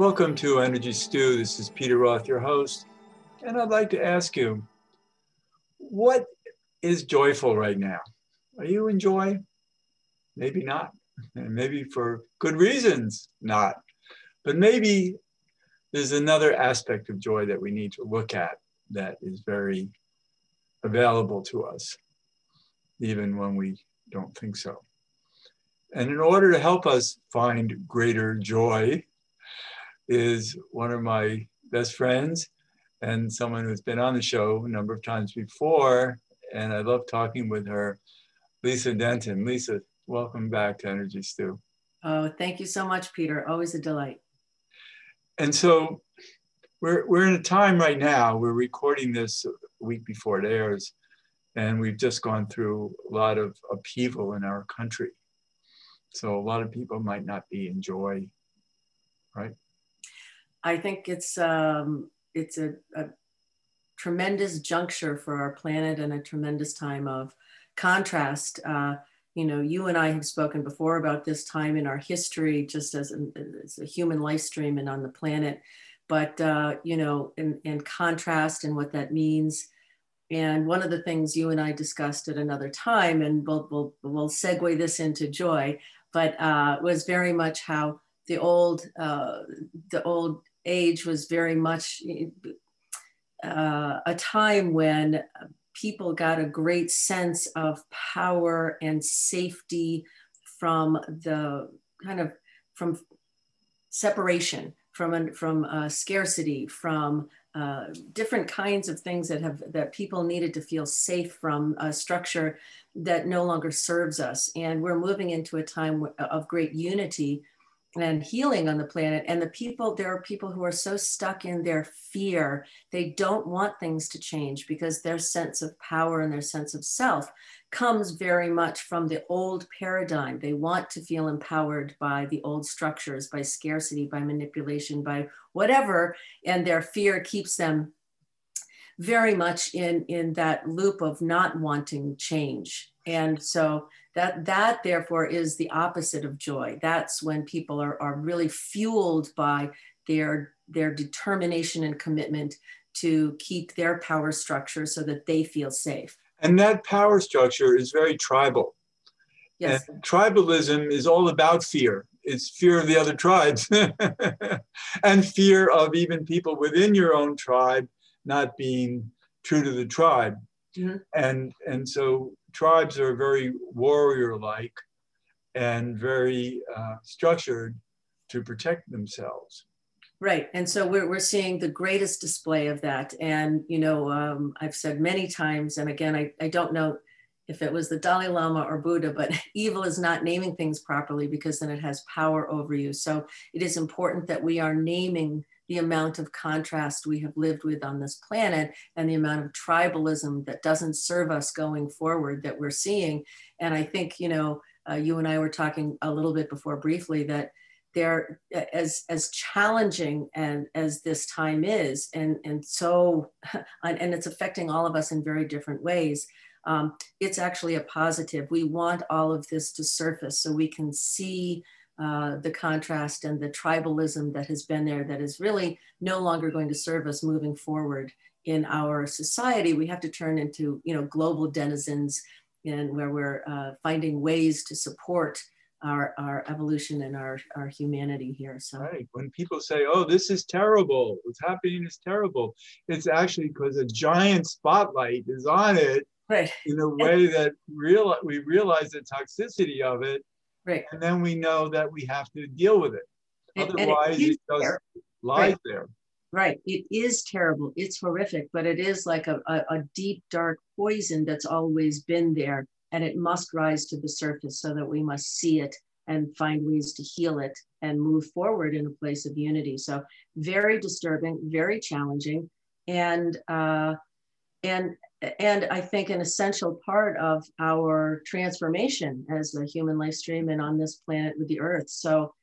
Welcome to Energy Stew. This is Peter Roth, your host. And I'd like to ask you, what is joyful right now? Are you in joy? Maybe not. And maybe for good reasons not. But maybe there's another aspect of joy that we need to look at that is very available to us, even when we don't think so. And in order to help us find greater joy is one of my best friends and someone who's been on the show a number of times before. And I love talking with her, Lisa Denton. Lisa, welcome back to Energy Stew. Oh, thank you so much, Peter. Always a delight. And so we're in a time right now, we're recording this a week before it airs, and we've just gone through a lot of upheaval in our country. So a lot of people might not be in joy, right? I think it's a tremendous juncture for our planet and a tremendous time of contrast. You and I have spoken before about this time in our history, just as a human life stream and on the planet. But, in contrast and what that means. And one of the things you and I discussed at another time, and we'll segue this into joy, but was very much how the old age was very much a time when people got a great sense of power and safety from separation, from scarcity, from different kinds of things that people needed to feel safe from a structure that no longer serves us. And we're moving into a time of great unity and healing on the planet. And there are people who are so stuck in their fear, they don't want things to change because their sense of power and their sense of self comes very much from the old paradigm. They want to feel empowered by the old structures, by scarcity, by manipulation, by whatever. And their fear keeps them very much in that loop of not wanting change. And so that therefore is the opposite of joy. That's when people are really fueled by their determination and commitment to keep their power structure so that they feel safe. And that power structure is very tribal. Yes. And tribalism is all about fear. It's fear of the other tribes and fear of even people within your own tribe not being true to the tribe. Mm-hmm. And so tribes are very warrior-like and very structured to protect themselves. Right. And so we're seeing the greatest display of that. And, I've said many times, and again, I don't know if it was the Dalai Lama or Buddha, but evil is not naming things properly because then it has power over you. So it is important that we are naming the amount of contrast we have lived with on this planet and the amount of tribalism that doesn't serve us going forward that we're seeing. And I think, you and I were talking a little bit before briefly that they're as challenging and as this time is, and it's affecting all of us in very different ways. It's actually a positive. We want all of this to surface so we can see the contrast and the tribalism that has been there that is really no longer going to serve us moving forward in our society. We have to turn into, global denizens and where we're finding ways to support our evolution and our humanity here. So right. When people say, oh, this is terrible, what's happening is terrible, it's actually because a giant spotlight is on it. Right. In a way that we realize the toxicity of it. Right. And then we know that we have to deal with it. Otherwise, it just lies there. Right. It is terrible. It's horrific, but it is like a deep, dark poison that's always been there. And it must rise to the surface so that we must see it and find ways to heal it and move forward in a place of unity. So very disturbing, very challenging. And I think an essential part of our transformation as a human life stream and on this planet with the earth. So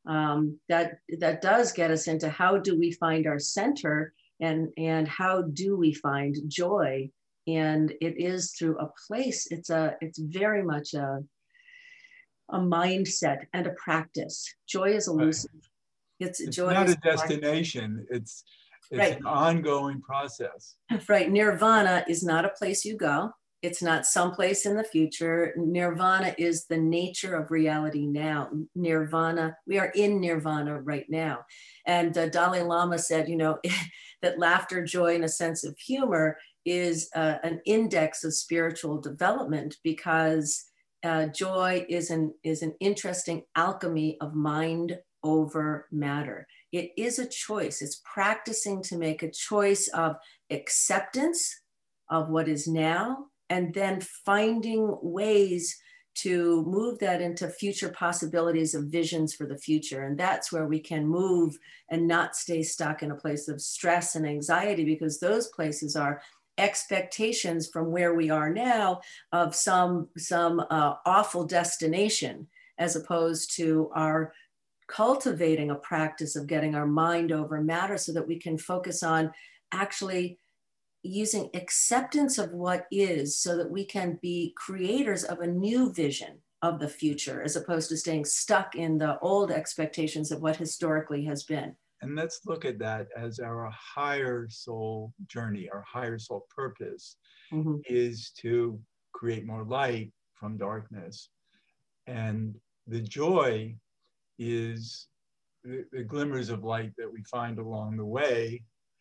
that does get us into how do we find our center and how do we find joy? And it is through a place, it's very much a mindset and a practice. Joy is elusive. It's It's joy not is a destination. It's right. an ongoing process. Right. Nirvana is not a place you go. It's not someplace in the future. Nirvana is the nature of reality now. Nirvana, we are in nirvana right now. And Dalai Lama said, you know, that laughter, joy, and a sense of humor is an index of spiritual development, because joy is an interesting alchemy of mind over matter. It is a choice. It's practicing to make a choice of acceptance of what is now, and then finding ways to move that into future possibilities of visions for the future. And that's where we can move and not stay stuck in a place of stress and anxiety, because those places are expectations from where we are now of some awful destination, as opposed to our cultivating a practice of getting our mind over matter so that we can focus on actually using acceptance of what is, so that we can be creators of a new vision of the future, as opposed to staying stuck in the old expectations of what historically has been. And let's look at that as our higher soul journey. Our higher soul purpose is to create more light from darkness. And the joy is the glimmers of light that we find along the way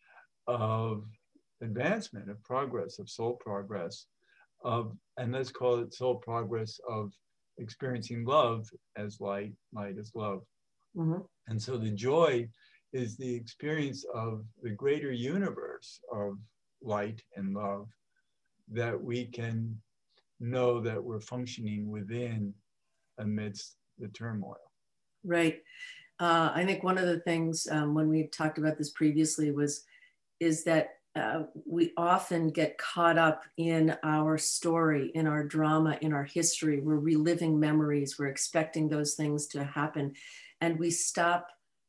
of advancement, of progress, of soul progress, and let's call it soul progress of experiencing love as light, light as love. And so the joy is the experience of the greater universe of light and love, that we can know that we're functioning within amidst the turmoil. Right. I think one of the things when we talked about this previously is that we often get caught up in our story, in our drama, in our history. We're reliving memories. We're expecting those things to happen. And we stop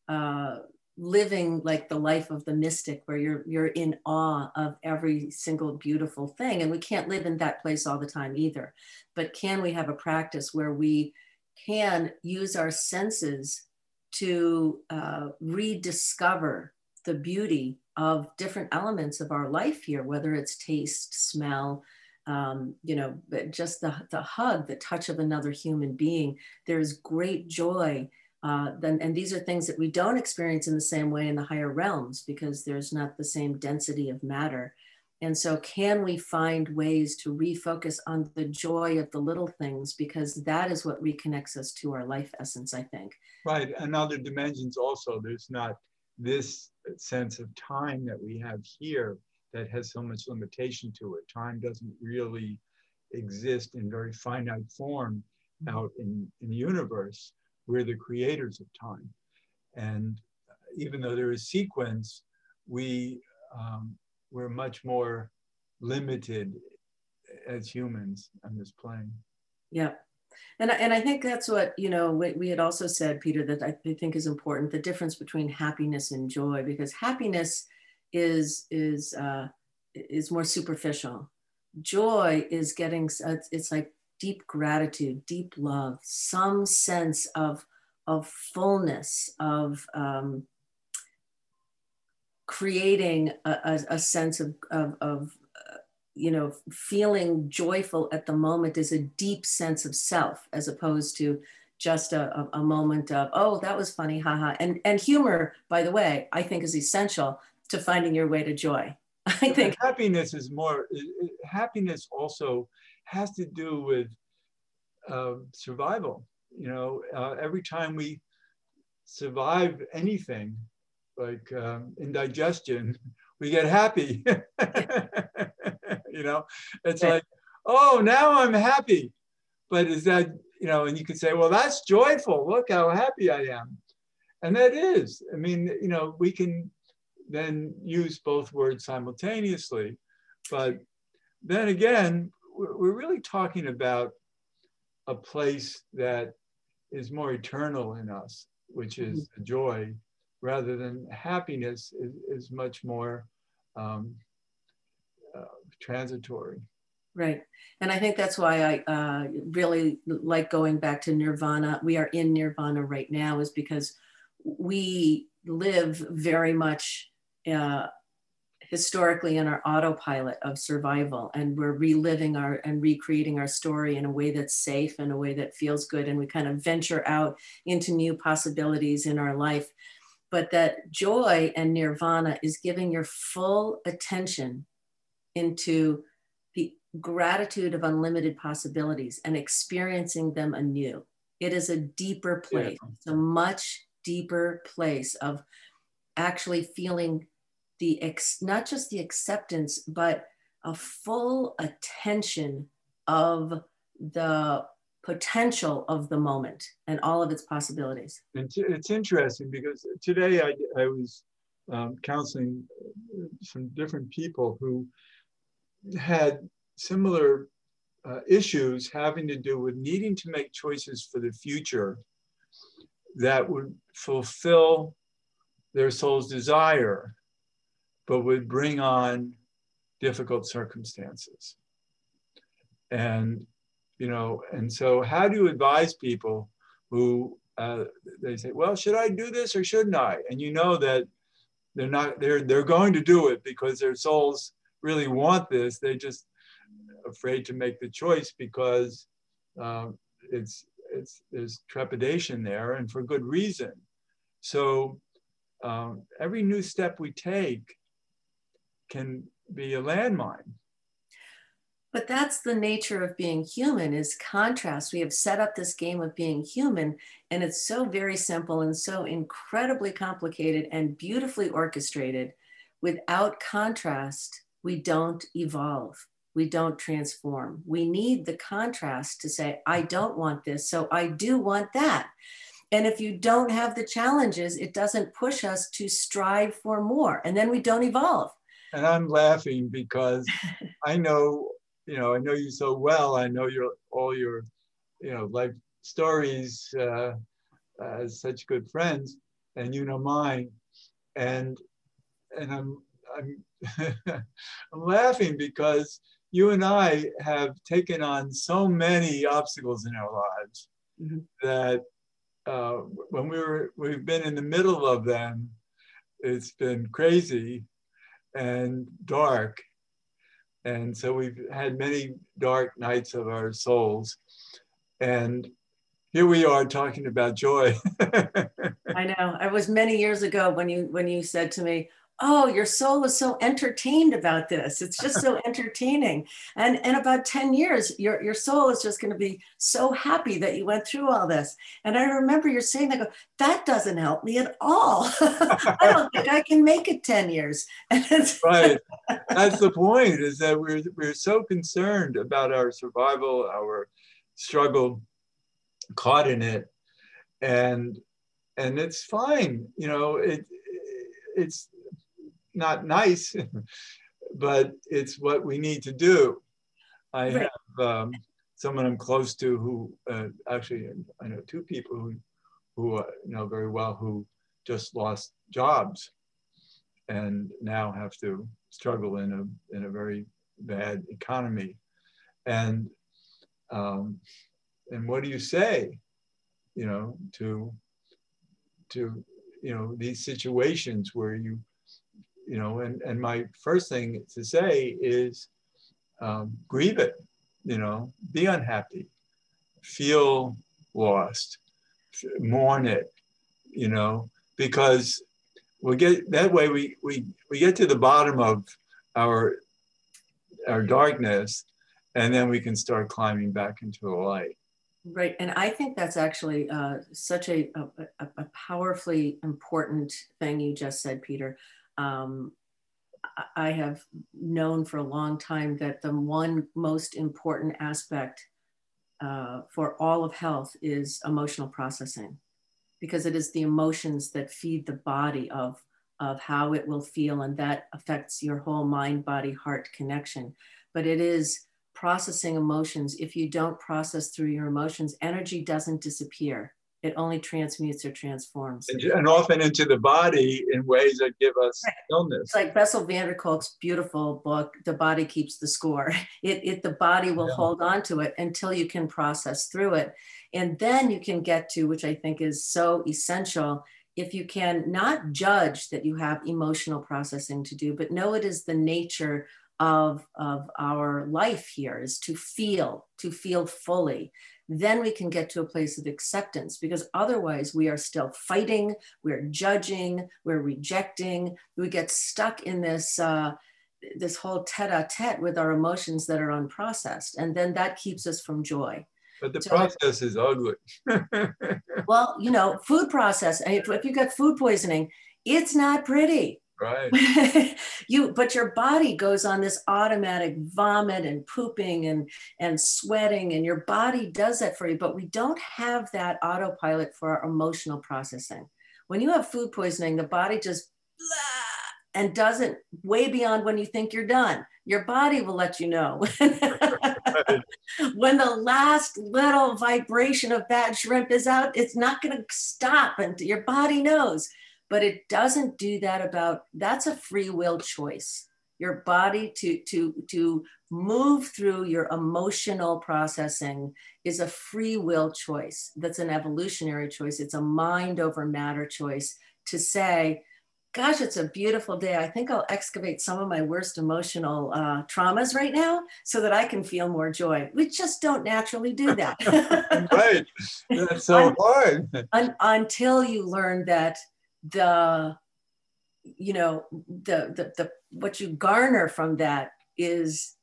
living like the life of the mystic, where you're in awe of every single beautiful thing. And we can't live in that place all the time either. But can we have a practice where we can use our senses to rediscover the beauty of different elements of our life here, whether it's taste, smell, you know, but just the hug, the touch of another human being. There's great joy. And these are things that we don't experience in the same way in the higher realms, because there's not the same density of matter. And so can we find ways to refocus on the joy of the little things, because that is what reconnects us to our life essence, I think. Right, and other dimensions also. There's not this sense of time that we have here that has so much limitation to it. Time doesn't really exist in very finite form out in the universe. We're the creators of time. And even though there is sequence, we're much more limited as humans on this plane. Yeah. And I think that's what, you know, we had also said, Peter, that I think is important, the difference between happiness and joy, because happiness is more superficial. Joy is getting, it's like deep gratitude, deep love, some sense of fullness, of creating a sense of you know, feeling joyful at the moment is a deep sense of self, as opposed to just a moment of, oh, that was funny, haha. And humor, by the way, I think is essential to finding your way to joy. I think happiness is more, happiness also has to do with survival. You know, every time we survive anything, like indigestion, we get happy. You know, it's like, oh, now I'm happy. But is that, you know, and you could say, well, that's joyful. Look how happy I am. And that is, I mean, you know, we can then use both words simultaneously. But then again, we're really talking about a place that is more eternal in us, which is the joy, rather than happiness is much more transitory. Right. And I think that's why I really like going back to nirvana. We are in nirvana right now, is because we live very much historically in our autopilot of survival, and we're reliving our and recreating our story in a way that's safe, in a way that feels good, and we kind of venture out into new possibilities in our life. But that joy and nirvana is giving your full attention into the gratitude of unlimited possibilities and experiencing them anew. It is a deeper place. Yeah. It's a much deeper place of actually feeling not just the acceptance, but a full attention of the potential of the moment and all of its possibilities. It's interesting because today I was counseling some different people who had similar issues having to do with needing to make choices for the future that would fulfill their soul's desire, but would bring on difficult circumstances. And, you know, and so how do you advise people who they say, well, should I do this or shouldn't I? And you know that they're going to do it because their souls really want this. They're just afraid to make the choice because there's trepidation there, and for good reason. So every new step we take can be a landmine. But that's the nature of being human, is contrast. We have set up this game of being human, and it's so very simple and so incredibly complicated and beautifully orchestrated. Without contrast, we don't evolve. We don't transform. We need the contrast to say, I don't want this, so I do want that. And if you don't have the challenges, it doesn't push us to strive for more, and then we don't evolve. And I'm laughing because I know you so well. I know all your life stories as such good friends, and you know mine. And I'm I'm laughing because you and I have taken on so many obstacles in our lives mm-hmm. that when we've been in the middle of them, it's been crazy and dark. And so we've had many dark nights of our souls. And here we are talking about joy. I know. It was many years ago when you said to me, oh, your soul is so entertained about this. It's just so entertaining. And in about 10 years, your soul is just going to be so happy that you went through all this. And I remember you're saying, I go, that doesn't help me at all. I don't think I can make it 10 years. Right. That's the point, is that we're so concerned about our survival, our struggle, caught in it. And it's fine. It's not nice, but it's what we need to do. I right. have someone I'm close to who actually, I know two people who know very well who just lost jobs and now have to struggle in a very bad economy. And what do you say, to these situations where and my first thing to say is grieve it, be unhappy, feel lost, mourn it, because we get that way we get to the bottom of our darkness, and then we can start climbing back into the light. Right. And I think that's actually such a powerfully important thing you just said, Peter. I have known for a long time that the one most important aspect for all of health is emotional processing, because it is the emotions that feed the body of how it will feel, and that affects your whole mind, body, heart connection. But it is processing emotions. If you don't process through your emotions, energy doesn't disappear. It only transmutes or transforms. And often into the body in ways that give us illness. It's like Bessel van der Kolk's beautiful book, The Body Keeps the Score. The body will hold on to it until you can process through it. And then you can get to, which I think is so essential, if you can not judge that you have emotional processing to do, but know it is the nature of our life here, is to feel fully, then we can get to a place of acceptance, because otherwise we are still fighting, we're judging, we're rejecting, we get stuck in this this whole tete-a-tete with our emotions that are unprocessed, and then that keeps us from joy. But the process is ugly. Well, you know, food process, if you get food poisoning, it's not pretty. Right. But your body goes on this automatic vomit and pooping and sweating, and your body does that for you. But we don't have that autopilot for our emotional processing. When you have food poisoning, the body just blah, and does it way beyond when you think you're done. Your body will let you know. When the last little vibration of bad shrimp is out, it's not going to stop, and your body knows. But it doesn't do that that's a free will choice. Your body to move through your emotional processing is a free will choice. That's an evolutionary choice. It's a mind over matter choice to say, gosh, it's a beautiful day. I think I'll excavate some of my worst emotional traumas right now so that I can feel more joy. We just don't naturally do that. Right. That's so hard. Until you learn that the what you garner from that is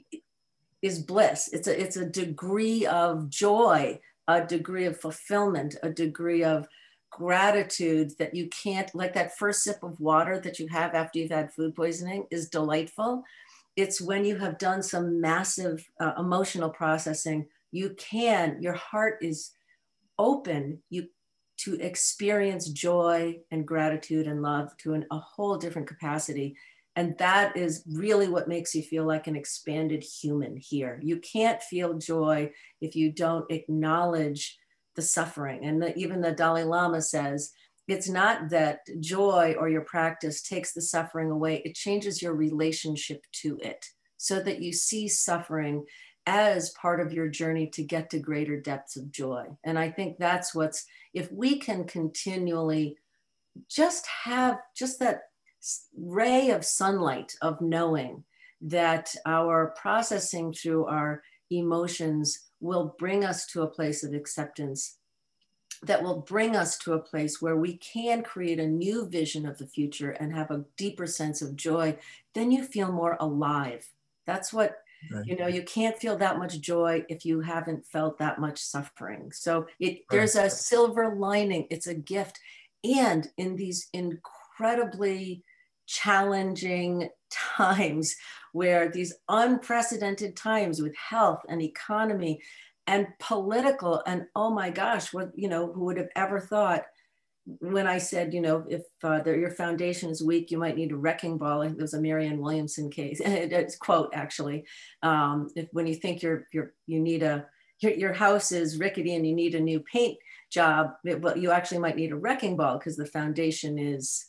bliss. It's a degree of joy, a degree of fulfillment, a degree of gratitude that you can't, like that first sip of water that you have after you've had food poisoning is delightful. It's when you have done some massive emotional processing, your heart is open, to experience joy and gratitude and love to a whole different capacity. And that is really what makes you feel like an expanded human here. You can't feel joy if you don't acknowledge the suffering. And even the Dalai Lama says, it's not that joy or your practice takes the suffering away, it changes your relationship to it so that you see suffering as part of your journey to get to greater depths of joy. And I think that's if we can continually just have just that ray of sunlight of knowing that our processing through our emotions will bring us to a place of acceptance, that will bring us to a place where we can create a new vision of the future and have a deeper sense of joy, then you feel more alive. That's what, right. You can't feel that much joy if you haven't felt that much suffering. So there's a silver lining. It's a gift. And in these incredibly challenging times, where these unprecedented times with health and economy and political, and oh my gosh, who would have ever thought, when I said, if your foundation is weak, you might need a wrecking ball. I think there was a Marianne Williamson case, it's quote actually. When you think you need your house is rickety and you need a new paint job, you actually might need a wrecking ball because the foundation is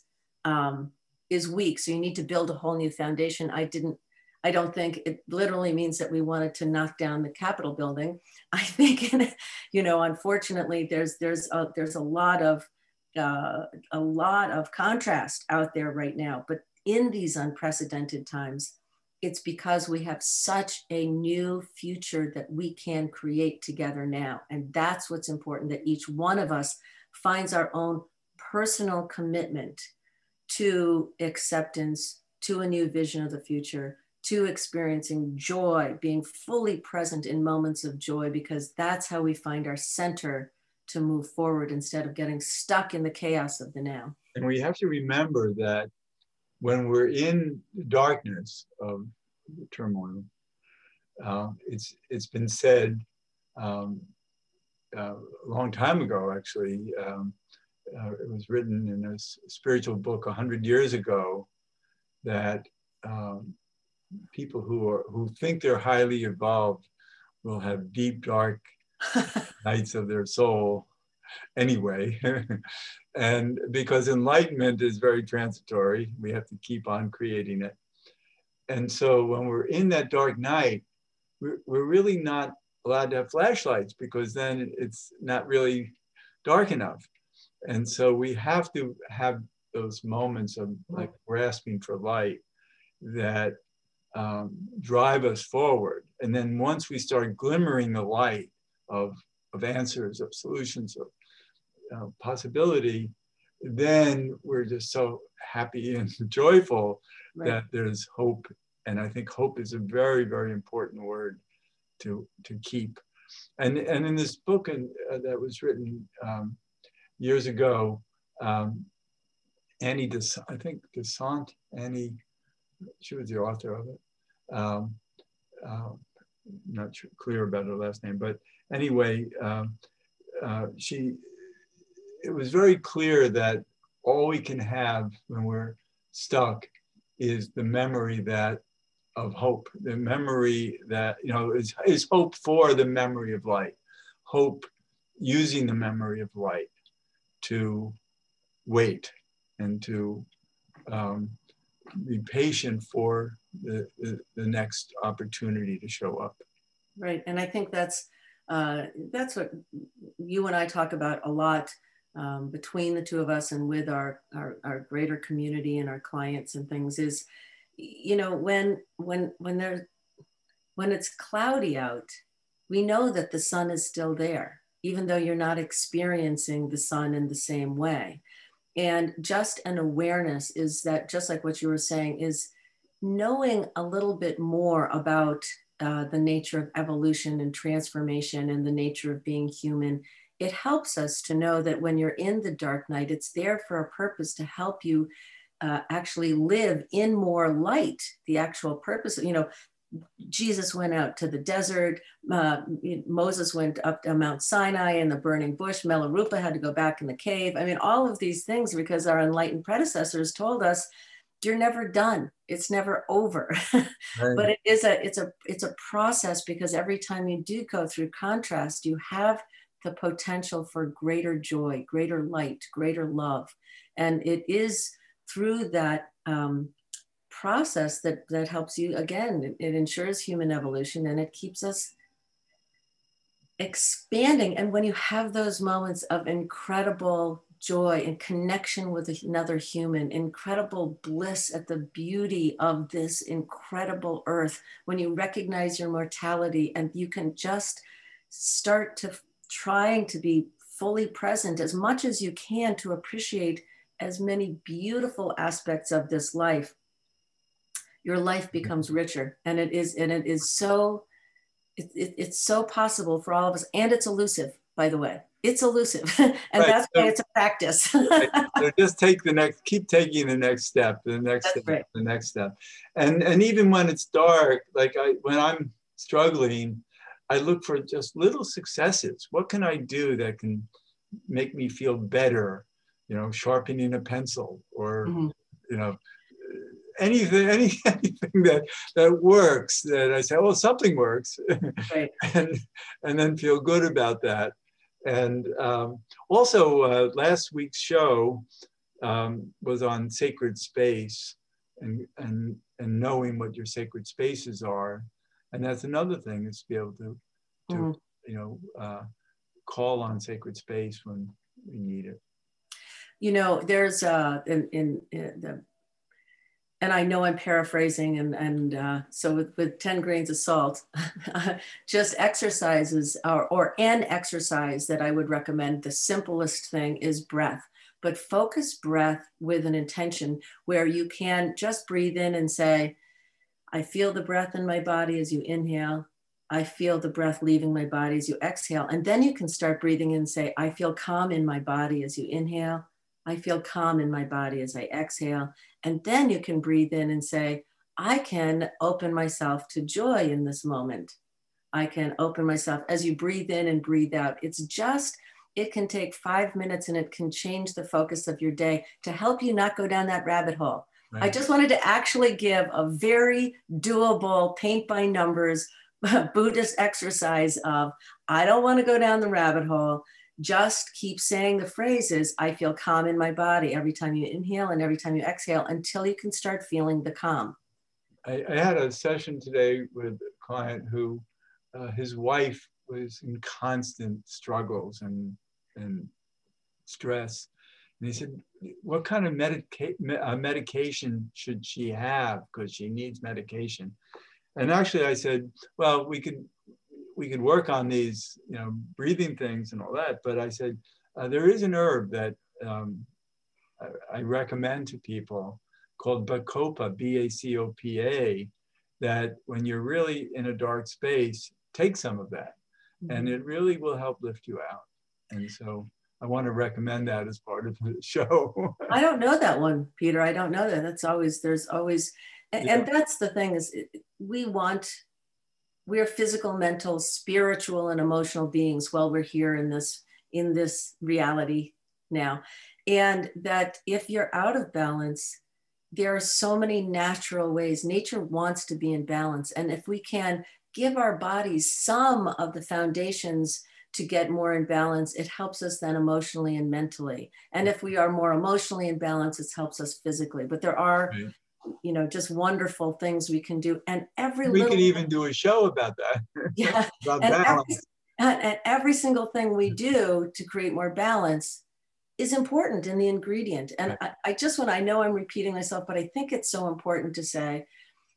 weak. So you need to build a whole new foundation. I don't think it literally means that we wanted to knock down the Capitol building. I think, unfortunately, there's a lot of contrast out there right now. But in these unprecedented times, it's because we have such a new future that we can create together now. And that's what's important, that each one of us finds our own personal commitment to acceptance, to a new vision of the future, to experiencing joy, being fully present in moments of joy, because that's how we find our center to move forward instead of getting stuck in the chaos of the now. And we have to remember that when we're in the darkness of the turmoil, it's been said a long time ago, actually, it was written in a spiritual book 100 years ago, that people who think they're highly evolved will have deep, dark nights of their soul anyway. And because enlightenment is very transitory, we have to keep on creating it. And so when we're in that dark night, we're really not allowed to have flashlights, because then it's not really dark enough. And so we have to have those moments of like grasping for light that drive us forward. And then once we start glimmering the light of answers, of solutions, of possibility, then we're just so happy and joyful that there's hope. And I think hope is a very, very important word to keep. And in this book that was written years ago, Annie Besant, I think Besant, Annie, she was the author of it. Not clear about her last name, but anyway, it was very clear that all we can have when we're stuck is the memory of hope, the memory that, is hope for the memory of light, hope using the memory of light to wait and to be patient for the next opportunity to show up. Right, and I think that's what you and I talk about a lot between the two of us and with our greater community and our clients and things is, when it's cloudy out, we know that the sun is still there, even though you're not experiencing the sun in the same way. And just an awareness is that, just like what you were saying, is knowing a little bit more about the nature of evolution and transformation and the nature of being human. It helps us to know that when you're in the dark night, it's there for a purpose to help you actually live in more light. The actual purpose, Jesus went out to the desert. Moses went up to Mount Sinai in the burning bush. Milarepa had to go back in the cave. I mean, all of these things because our enlightened predecessors told us, you're never done. It's never over. Right. But it's a process, because every time you do go through contrast, you have the potential for greater joy, greater light, greater love. And it is through that process that helps you, again, it ensures human evolution, and it keeps us expanding. And when you have those moments of incredible joy and connection with another human, incredible bliss at the beauty of this incredible earth, when you recognize your mortality and you can just start to trying to be fully present as much as you can to appreciate as many beautiful aspects of this life, your life becomes richer. And it's so possible for all of us. And it's elusive, by the way. It's elusive. And right. That's why it's a practice. Right. So just keep taking the next step, the next step, right. The next step. And even when it's dark, when I'm struggling, I look for just little successes. What can I do that can make me feel better? Sharpening a pencil, or, anything that works, that I say, well, something works. Right. and then feel good about that. And also last week's show was on sacred space and knowing what your sacred spaces are. And that's another thing, is to be able to call on sacred space when we need it. There's and I know I'm paraphrasing, and so with 10 grains of salt, just exercises or an exercise that I would recommend, the simplest thing is breath, but focus breath with an intention where you can just breathe in and say, I feel the breath in my body as you inhale. I feel the breath leaving my body as you exhale. And then you can start breathing in and say, I feel calm in my body as you inhale. I feel calm in my body as I exhale. And then you can breathe in and say, I can open myself to joy in this moment. I can open myself as you breathe in and breathe out. It can take 5 minutes, and it can change the focus of your day to help you not go down that rabbit hole. Right. I just wanted to actually give a very doable, paint by numbers Buddhist exercise of, I don't want to go down the rabbit hole. Just keep saying the phrases, I feel calm in my body, every time you inhale and every time you exhale, until you can start feeling the calm. I had a session today with a client who his wife was in constant struggles and stress. And he said, what kind of medication should she have? Because she needs medication. And actually I said, well, we could work on these, breathing things and all that. But I said, there is an herb that I recommend to people called Bacopa, B-A-C-O-P-A, that when you're really in a dark space, take some of that. And it really will help lift you out. And so I want to recommend that as part of the show. I don't know that one, Peter. I don't know that. There's always, and that's the thing is we're physical, mental, spiritual, and emotional beings while we're here in this reality now. And that if you're out of balance, there are so many natural ways. Nature wants to be in balance. And if we can give our bodies some of the foundations to get more in balance, it helps us then emotionally and mentally. And if we are more emotionally in balance, it helps us physically. But there are, just wonderful things we can do. And we could even do a show about that. Yeah. About balance. And every single thing we do to create more balance is important in the ingredient. And I know I'm repeating myself, but I think it's so important to say,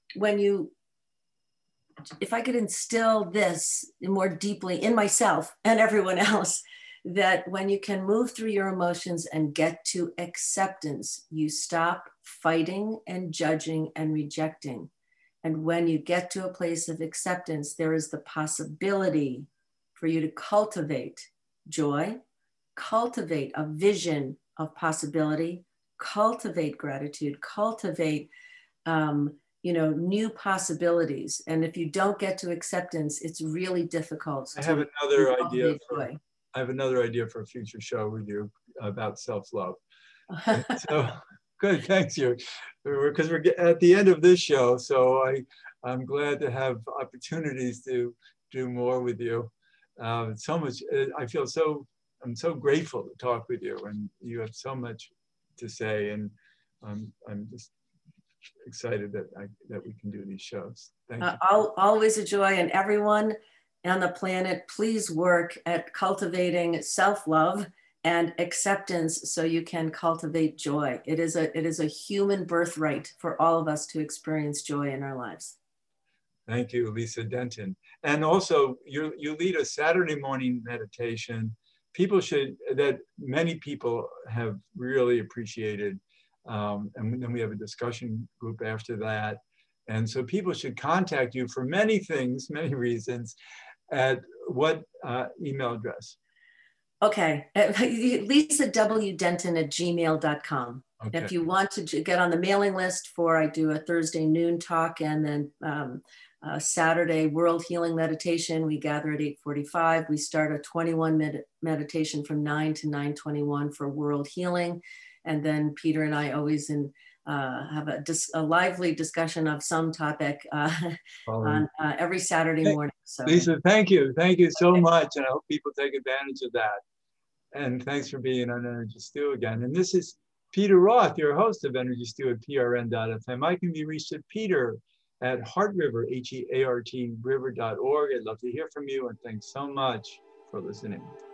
if I could instill this more deeply in myself and everyone else, that when you can move through your emotions and get to acceptance, you stop fighting and judging and rejecting. And when you get to a place of acceptance, there is the possibility for you to cultivate joy, cultivate a vision of possibility, cultivate gratitude, cultivate new possibilities. And if you don't get to acceptance, it's really difficult. I have another idea for a future show with you about self-love. So good, thanks you. Because we're at the end of this show, so I'm glad to have opportunities to do more with you. So much, I'm so grateful to talk with you, and you have so much to say, and I'm just excited that we can do these shows. Thank you. Always a joy, and everyone on the planet, please work at cultivating self-love and acceptance so you can cultivate joy. It is a human birthright for all of us to experience joy in our lives. Thank you, Lisa Denton. And also, you lead a Saturday morning meditation. That many people have really appreciated. And then we have a discussion group after that. And so people should contact you for many things, many reasons. At what email address? Okay, lisadwdenton@gmail.com. Okay. If you want to get on the mailing list I do a Thursday noon talk, and then Saturday World Healing Meditation. We gather at 8:45. We start a 21-minute meditation from 9 to 9:21 for World Healing. And then Peter and I always have a lively discussion of some topic on every Saturday morning. So, Lisa, thank you. Thank you so much. And I hope people take advantage of that. And thanks for being on Energy Stew again. And this is Peter Roth, your host of Energy Stew at prn.fm. I can be reached at Peter@HeartRiver, HEART river.org. I'd love to hear from you, and thanks so much for listening.